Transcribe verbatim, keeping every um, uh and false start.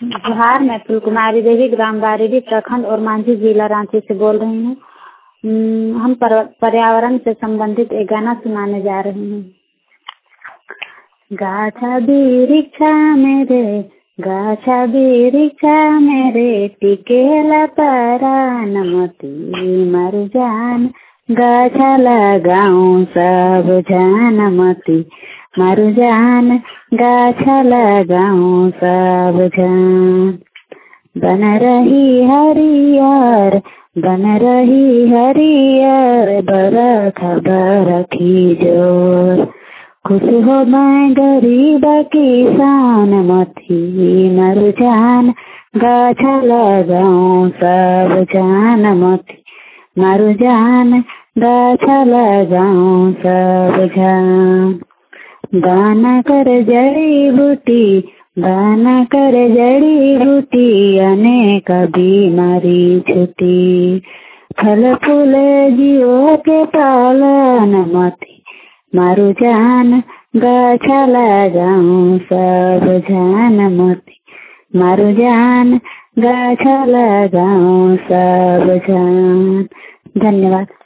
बिहार में फूल कुमारी देवी, ग्राम बारीडी, प्रखंड और मांझी जिला रांची से बोल रही हूँ। हम पर्यावरण से संबंधित एक गाना सुनाने जा रहे हैं। गाछा बिरिक्षा मेरे, गाछा बिरिक्षा मेरे, टिकेला परानमती मरुजान, गाछा लगाऊं सब जानमती मरुजान, गाछा लगाऊं सब जान। बन रही हरियर, बन रही हरियर, बरख बरखी जोर, खुश हो मैं गरीब किसान मथी मरुजान, गाछा लगाऊं सब जानमती मरुजान, गाछा लगाऊं सब जान। दाना कर जड़ी बूटी, दाना कर जड़ी बूटी, अनेक बीमारी छुटी, फल फूल जीवो के पालन मती मरुजान, गाछा लगाऊं सब जानमती मरुजान, गाछा लगाऊं सब जान। धन्यवाद।